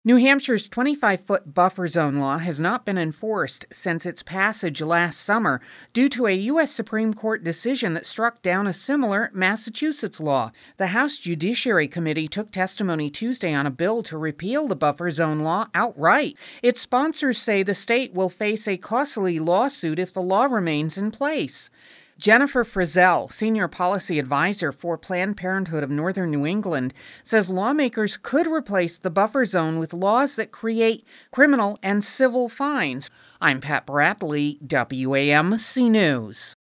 New Hampshire's 25-foot buffer zone law has not been enforced since its passage last summer due to a U.S. Supreme Court decision that struck down a similar Massachusetts law. The House Judiciary Committee took testimony Tuesday on a bill to repeal the buffer zone law outright. Its sponsors say the state will face a costly lawsuit if the law remains in place. Jennifer Frizzell, senior policy advisor for Planned Parenthood of Northern New England, says lawmakers could replace the buffer zone with laws that create criminal and civil fines. I'm Pat Bradley, WAMC News.